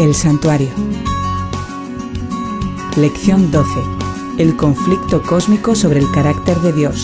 El santuario. Lección 12. El conflicto cósmico sobre el carácter de Dios.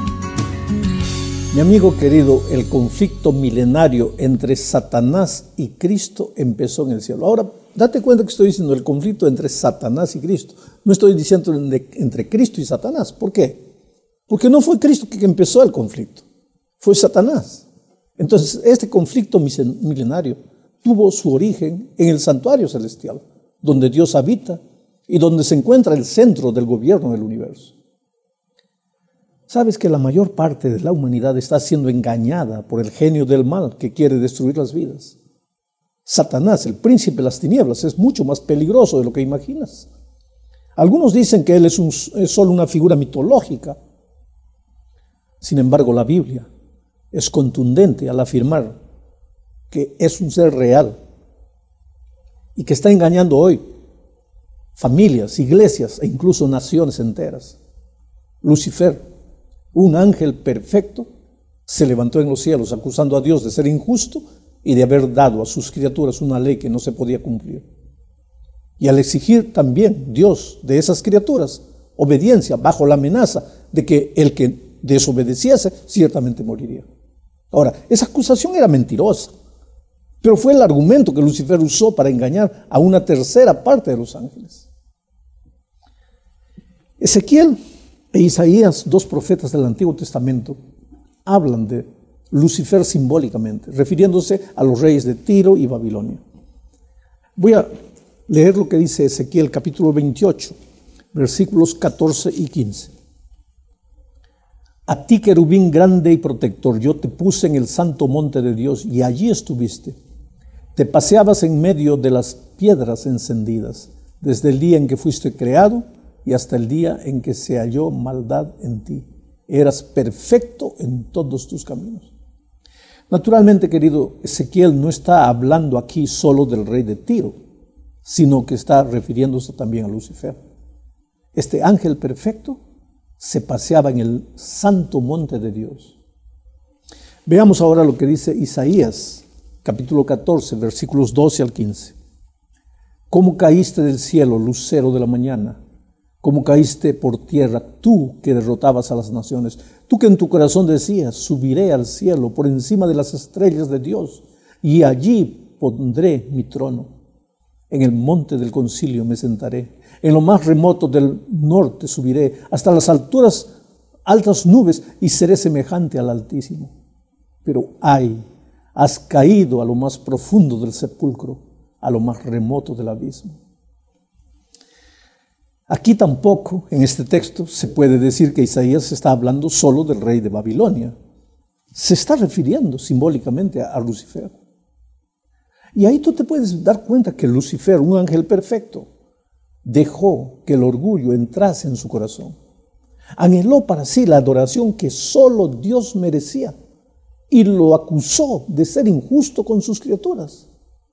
Mi amigo querido, el conflicto milenario entre Satanás y Cristo empezó en el cielo. Ahora, date cuenta que estoy diciendo el conflicto entre Satanás y Cristo. No estoy diciendo entre Cristo y Satanás. ¿Por qué? Porque no fue Cristo que empezó el conflicto, fue Satanás. Entonces, este conflicto milenario tuvo su origen en el santuario celestial, donde Dios habita y donde se encuentra el centro del gobierno del universo. ¿Sabes que la mayor parte de la humanidad está siendo engañada por el genio del mal que quiere destruir las vidas? Satanás, el príncipe de las tinieblas, es mucho más peligroso de lo que imaginas. Algunos dicen que él es solo una figura mitológica. Sin embargo, la Biblia es contundente al afirmar que es un ser real y que está engañando hoy familias, iglesias e incluso naciones enteras. Lucifer, un ángel perfecto, se levantó en los cielos acusando a Dios de ser injusto y de haber dado a sus criaturas una ley que no se podía cumplir. Y al exigir también Dios de esas criaturas obediencia bajo la amenaza de que el que desobedeciese ciertamente moriría. Ahora, esa acusación era mentirosa, pero fue el argumento que Lucifer usó para engañar a una tercera parte de los ángeles. Ezequiel e Isaías, dos profetas del Antiguo Testamento, hablan de Lucifer simbólicamente, refiriéndose a los reyes de Tiro y Babilonia. Voy a leer lo que dice Ezequiel capítulo 28, versículos 14 y 15. A ti, querubín grande y protector, yo te puse en el santo monte de Dios y allí estuviste. Te paseabas en medio de las piedras encendidas, desde el día en que fuiste creado y hasta el día en que se halló maldad en ti. Eras perfecto en todos tus caminos. Naturalmente, querido, Ezequiel no está hablando aquí solo del rey de Tiro, sino que está refiriéndose también a Lucifer. Este ángel perfecto se paseaba en el santo monte de Dios. Veamos ahora lo que dice Isaías, capítulo 14, versículos 12 al 15. ¿Cómo caíste del cielo, lucero de la mañana? ¿Cómo caíste por tierra, tú que derrotabas a las naciones? Tú que en tu corazón decías, subiré al cielo por encima de las estrellas de Dios, y allí pondré mi trono. En el monte del concilio me sentaré, en lo más remoto del norte subiré, hasta las altas nubes, y seré semejante al Altísimo. Pero ay, has caído a lo más profundo del sepulcro, a lo más remoto del abismo. Aquí tampoco, en este texto, se puede decir que Isaías está hablando solo del rey de Babilonia. Se está refiriendo simbólicamente a Lucifer. Y ahí tú te puedes dar cuenta que Lucifer, un ángel perfecto, dejó que el orgullo entrase en su corazón. Anheló para sí la adoración que solo Dios merecía y lo acusó de ser injusto con sus criaturas.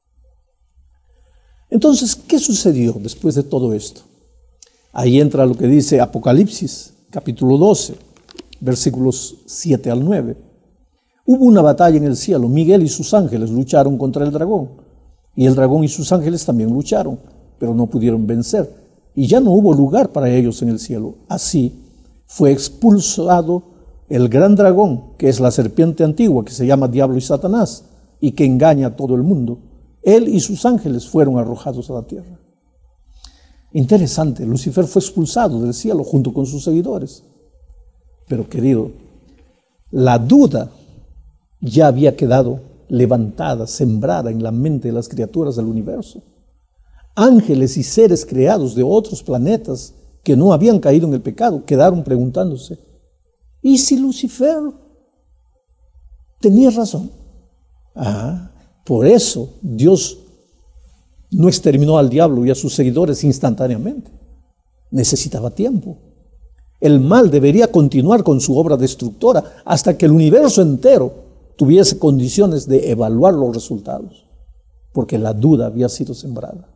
Entonces, ¿qué sucedió después de todo esto? Ahí entra lo que dice Apocalipsis, capítulo 12, versículos 7 al 9. Hubo una batalla en el cielo. Miguel y sus ángeles lucharon contra el dragón. Y el dragón y sus ángeles también lucharon, pero no pudieron vencer. Y ya no hubo lugar para ellos en el cielo. Así fue expulsado el gran dragón, que es la serpiente antigua, que se llama Diablo y Satanás, y que engaña a todo el mundo. Él y sus ángeles fueron arrojados a la tierra. Interesante, Lucifer fue expulsado del cielo junto con sus seguidores. Pero querido, la duda ya había quedado levantada, sembrada en la mente de las criaturas del universo. Ángeles y seres creados de otros planetas que no habían caído en el pecado quedaron preguntándose, ¿y si Lucifer tenía razón? Por eso Dios no exterminó al diablo y a sus seguidores instantáneamente. Necesitaba tiempo. El mal debería continuar con su obra destructora hasta que el universo entero tuviese condiciones de evaluar los resultados, porque la duda había sido sembrada.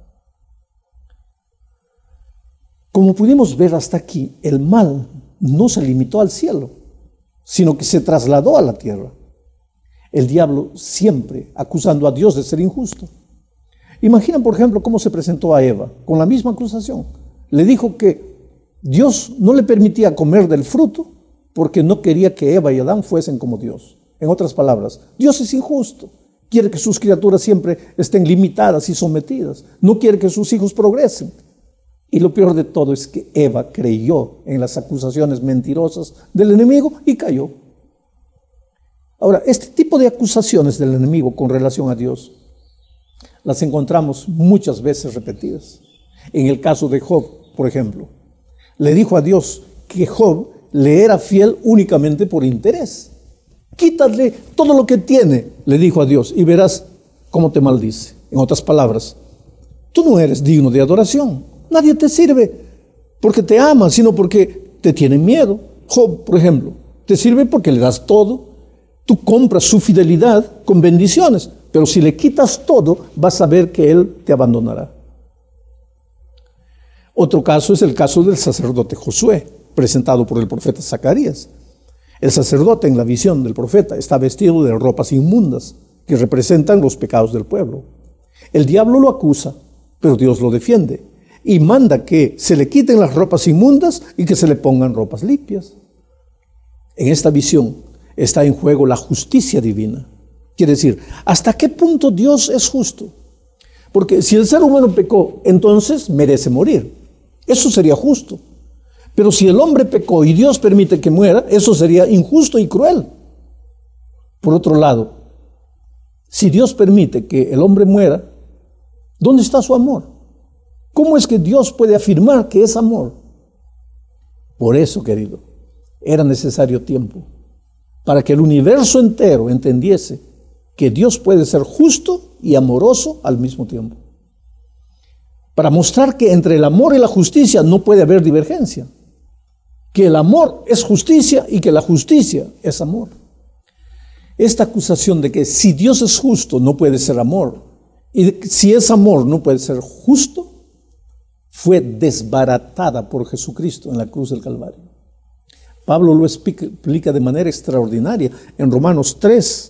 Como pudimos ver hasta aquí, el mal no se limitó al cielo, sino que se trasladó a la tierra. El diablo siempre acusando a Dios de ser injusto. Imagina, por ejemplo, cómo se presentó a Eva, con la misma acusación. Le dijo que Dios no le permitía comer del fruto porque no quería que Eva y Adán fuesen como Dios. En otras palabras, Dios es injusto. Quiere que sus criaturas siempre estén limitadas y sometidas. No quiere que sus hijos progresen. Y lo peor de todo es que Eva creyó en las acusaciones mentirosas del enemigo y cayó. Ahora, este tipo de acusaciones del enemigo con relación a Dios las encontramos muchas veces repetidas. En el caso de Job, por ejemplo, le dijo a Dios que Job le era fiel únicamente por interés. Quítale todo lo que tiene, le dijo a Dios, y verás cómo te maldice. En otras palabras, tú no eres digno de adoración. Nadie te sirve porque te ama, sino porque te tiene miedo. Job, por ejemplo, te sirve porque le das todo. Tú compras su fidelidad con bendiciones, pero si le quitas todo, vas a ver que él te abandonará. Otro caso es el caso del sacerdote Josué, presentado por el profeta Zacarías. El sacerdote, en la visión del profeta, está vestido de ropas inmundas que representan los pecados del pueblo. El diablo lo acusa, pero Dios lo defiende y manda que se le quiten las ropas inmundas y que se le pongan ropas limpias. En esta visión está en juego la justicia divina. Quiere decir, ¿hasta qué punto Dios es justo? Porque si el ser humano pecó, entonces merece morir. Eso sería justo. Pero si el hombre pecó y Dios permite que muera, eso sería injusto y cruel. Por otro lado, si Dios permite que el hombre muera, ¿dónde está su amor? ¿Cómo es que Dios puede afirmar que es amor? Por eso, querido, era necesario tiempo para que el universo entero entendiese que Dios puede ser justo y amoroso al mismo tiempo. Para mostrar que entre el amor y la justicia no puede haber divergencia. Que el amor es justicia y que la justicia es amor. Esta acusación de que si Dios es justo no puede ser amor y si es amor no puede ser justo fue desbaratada por Jesucristo en la cruz del Calvario. Pablo lo explica de manera extraordinaria en Romanos 3,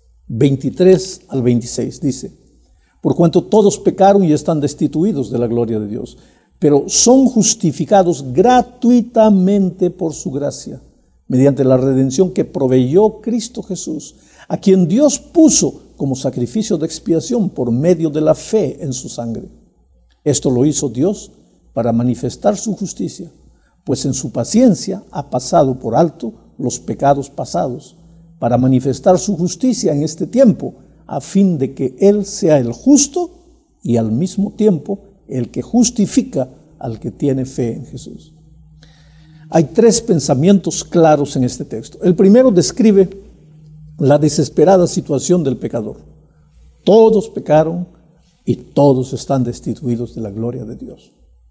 23 al 26. Dice: por cuanto todos pecaron y están destituidos de la gloria de Dios, pero son justificados gratuitamente por su gracia, mediante la redención que proveyó Cristo Jesús, a quien Dios puso como sacrificio de expiación por medio de la fe en su sangre. Esto lo hizo Dios para manifestar su justicia, pues en su paciencia ha pasado por alto los pecados pasados, para manifestar su justicia en este tiempo, a fin de que Él sea el justo y al mismo tiempo el que justifica al que tiene fe en Jesús. Hay tres pensamientos claros en este texto. El primero describe la desesperada situación del pecador. Todos pecaron y todos están destituidos de la gloria de Dios.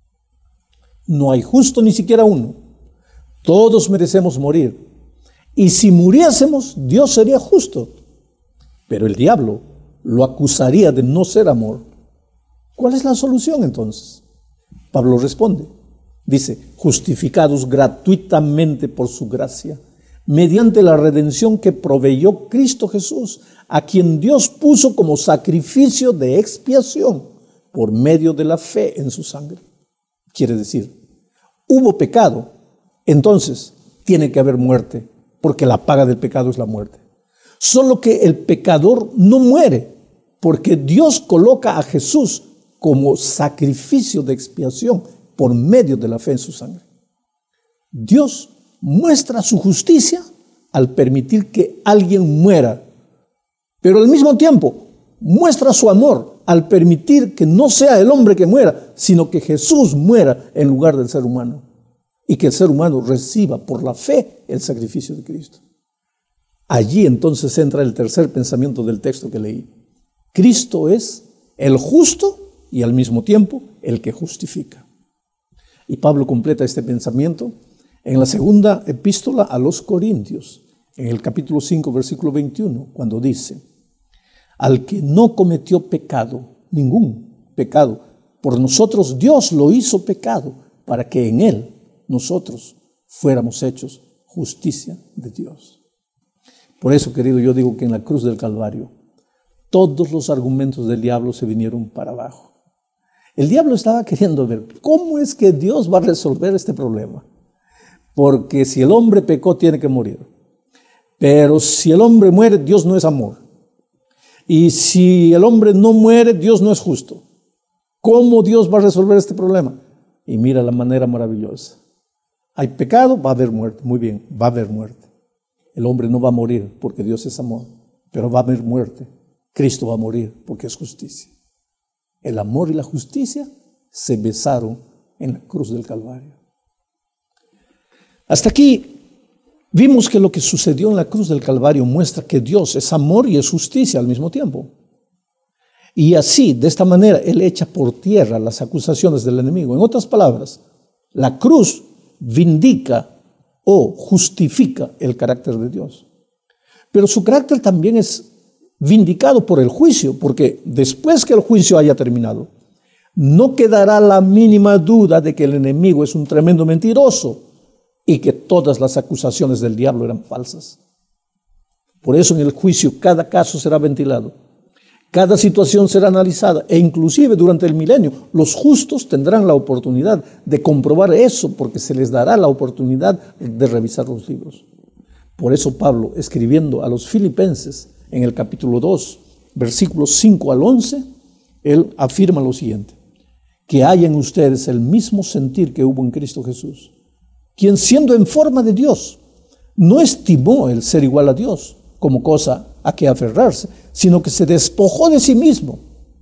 No hay justo ni siquiera uno. Todos merecemos morir. Y si muriésemos, Dios sería justo. Pero el diablo lo acusaría de no ser amor. ¿Cuál es la solución entonces? Pablo responde, dice, justificados gratuitamente por su gracia, mediante la redención que proveyó Cristo Jesús, a quien Dios puso como sacrificio de expiación por medio de la fe en su sangre. Quiere decir, hubo pecado, entonces tiene que haber muerte, porque la paga del pecado es la muerte. Solo que el pecador no muere, porque Dios coloca a Jesús como sacrificio de expiación por medio de la fe en su sangre. Dios muestra su justicia al permitir que alguien muera, pero al mismo tiempo muestra su amor al permitir que no sea el hombre que muera, sino que Jesús muera en lugar del ser humano y que el ser humano reciba por la fe el sacrificio de Cristo. Allí entonces entra el tercer pensamiento del texto que leí. Cristo es el justo y al mismo tiempo el que justifica. Y Pablo completa este pensamiento en la segunda epístola a los Corintios, en el capítulo 5, versículo 21, cuando dice: al que no cometió pecado, ningún pecado, por nosotros Dios lo hizo pecado, para que en él nosotros fuéramos hechos justicia de Dios. Por eso, querido, yo digo que en la cruz del Calvario, todos los argumentos del diablo se vinieron para abajo. El diablo estaba queriendo ver cómo es que Dios va a resolver este problema. Porque si el hombre pecó, tiene que morir. Pero si el hombre muere, Dios no es amor. Y si el hombre no muere, Dios no es justo. ¿Cómo Dios va a resolver este problema? Y mira la manera maravillosa. Hay pecado, va a haber muerte. Muy bien, va a haber muerte. El hombre no va a morir porque Dios es amor, pero va a haber muerte. Cristo va a morir porque es justicia. El amor y la justicia se besaron en la cruz del Calvario. Hasta aquí vimos que lo que sucedió en la cruz del Calvario muestra que Dios es amor y es justicia al mismo tiempo. Y así, de esta manera, Él echa por tierra las acusaciones del enemigo. En otras palabras, la cruz vindica o justifica el carácter de Dios. Pero su carácter también es vindicado por el juicio, porque después que el juicio haya terminado, no quedará la mínima duda de que el enemigo es un tremendo mentiroso y que todas las acusaciones del diablo eran falsas. Por eso en el juicio cada caso será ventilado, cada situación será analizada e inclusive durante el milenio los justos tendrán la oportunidad de comprobar eso porque se les dará la oportunidad de revisar los libros. Por eso Pablo, escribiendo a los Filipenses en el capítulo 2, versículos 5 al 11, él afirma lo siguiente: que haya en ustedes el mismo sentir que hubo en Cristo Jesús, quien siendo en forma de Dios, no estimó el ser igual a Dios como cosa a que aferrarse, sino que se despojó de sí mismo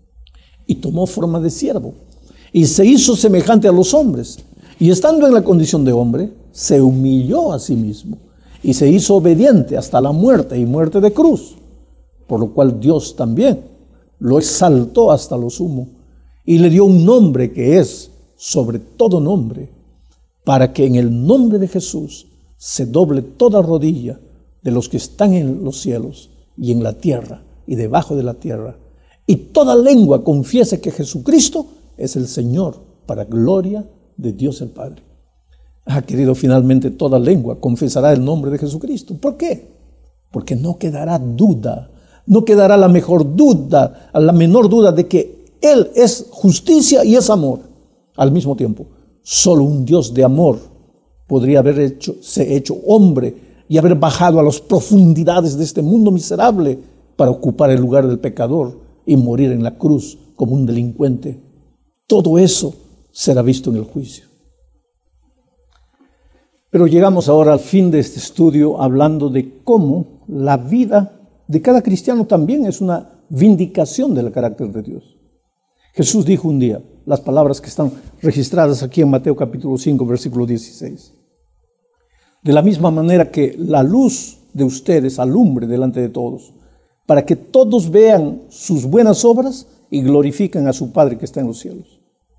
y tomó forma de siervo y se hizo semejante a los hombres, y estando en la condición de hombre, se humilló a sí mismo y se hizo obediente hasta la muerte y muerte de cruz, por lo cual Dios también lo exaltó hasta lo sumo y le dio un nombre que es sobre todo nombre, para que en el nombre de Jesús se doble toda rodilla de los que están en los cielos y en la tierra y debajo de la tierra, y toda lengua confiese que Jesucristo es el Señor, para gloria de Dios el Padre. Querido, finalmente toda lengua confesará el nombre de Jesucristo. ¿Por qué? Porque no quedará duda, no quedará la menor duda de que Él es justicia y es amor al mismo tiempo. Solo un Dios de amor podría haberse hecho hombre y haber bajado a las profundidades de este mundo miserable para ocupar el lugar del pecador y morir en la cruz como un delincuente. Todo eso será visto en el juicio. Pero llegamos ahora al fin de este estudio hablando de cómo la vida de cada cristiano también es una vindicación del carácter de Dios. Jesús dijo un día, las palabras que están registradas aquí en Mateo capítulo 5, versículo 16. De la misma manera que la luz de ustedes alumbre delante de todos, para que todos vean sus buenas obras y glorifiquen a su Padre que está en los cielos.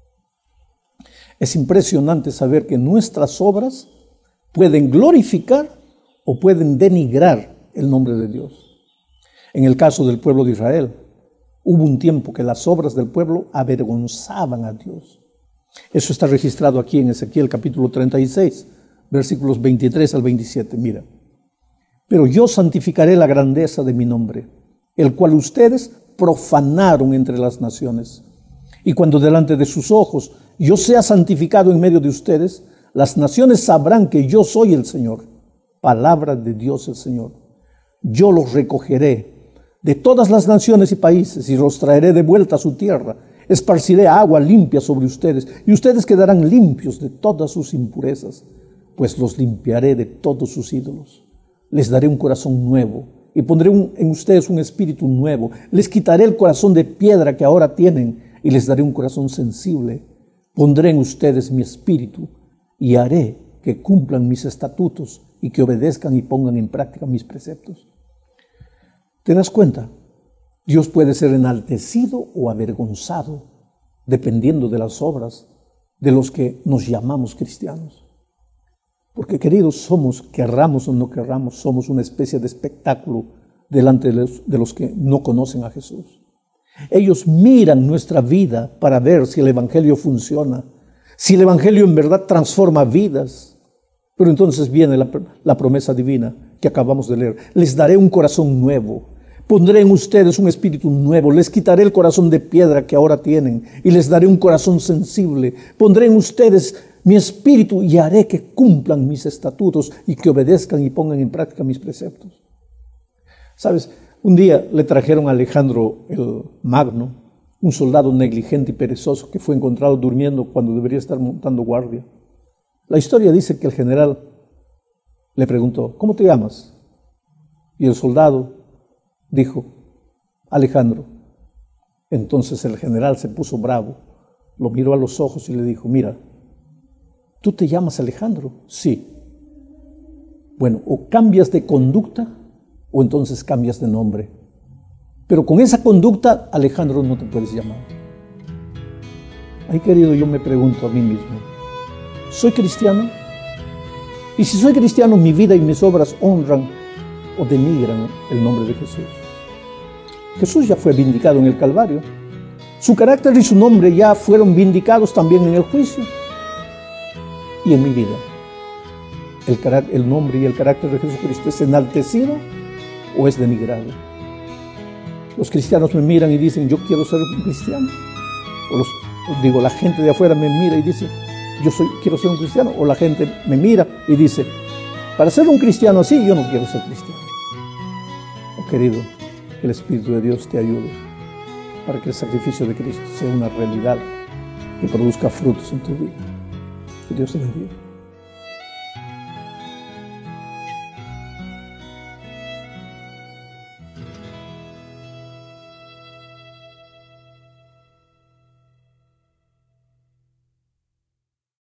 Es impresionante saber que nuestras obras pueden glorificar o pueden denigrar el nombre de Dios. En el caso del pueblo de Israel, hubo un tiempo que las obras del pueblo avergonzaban a Dios. Eso está registrado aquí en Ezequiel capítulo 36, versículos 23 al 27. Mira: pero yo santificaré la grandeza de mi nombre, el cual ustedes profanaron entre las naciones. Y cuando delante de sus ojos yo sea santificado en medio de ustedes, las naciones sabrán que yo soy el Señor. Palabra de Dios el Señor. Yo los recogeré de todas las naciones y países y los traeré de vuelta a su tierra. Esparciré agua limpia sobre ustedes y ustedes quedarán limpios de todas sus impurezas, pues los limpiaré de todos sus ídolos. Les daré un corazón nuevo y pondré en ustedes un espíritu nuevo. Les quitaré el corazón de piedra que ahora tienen y les daré un corazón sensible. Pondré en ustedes mi espíritu y haré que cumplan mis estatutos y que obedezcan y pongan en práctica mis preceptos. ¿Te das cuenta? Dios puede ser enaltecido o avergonzado dependiendo de las obras de los que nos llamamos cristianos. Porque, queridos, somos, querramos o no querramos, somos una especie de espectáculo delante de los que no conocen a Jesús. Ellos miran nuestra vida para ver si el Evangelio funciona, si el Evangelio en verdad transforma vidas. Pero entonces viene la promesa divina que acabamos de leer. Les daré un corazón nuevo. Pondré en ustedes un espíritu nuevo, les quitaré el corazón de piedra que ahora tienen y les daré un corazón sensible. Pondré en ustedes mi espíritu y haré que cumplan mis estatutos y que obedezcan y pongan en práctica mis preceptos. ¿Sabes? Un día le trajeron a Alejandro el Magno, un soldado negligente y perezoso que fue encontrado durmiendo cuando debería estar montando guardia. La historia dice que el general le preguntó, ¿cómo te llamas? Y el soldado dijo, Alejandro. Entonces el general se puso bravo, lo miró a los ojos y le dijo, mira, ¿tú te llamas Alejandro? Sí. Bueno, o cambias de conducta o entonces cambias de nombre. Pero con esa conducta, Alejandro no te puedes llamar. Ay, querido, yo me pregunto a mí mismo, ¿soy cristiano? Y si soy cristiano, mi vida y mis obras honran o denigran el nombre de Jesús. Jesús ya fue vindicado en el Calvario. Su carácter y su nombre ya fueron vindicados también en el juicio. Y en mi vida, el nombre y el carácter de Jesucristo es enaltecido o es denigrado. Los cristianos me miran y dicen, yo quiero ser un cristiano. O la gente de afuera me mira y dice, quiero ser un cristiano. O la gente me mira y dice, para ser un cristiano así, yo no quiero ser cristiano. Oh, querido, que el Espíritu de Dios te ayude para que el sacrificio de Cristo sea una realidad que produzca frutos en tu vida. Que Dios te bendiga.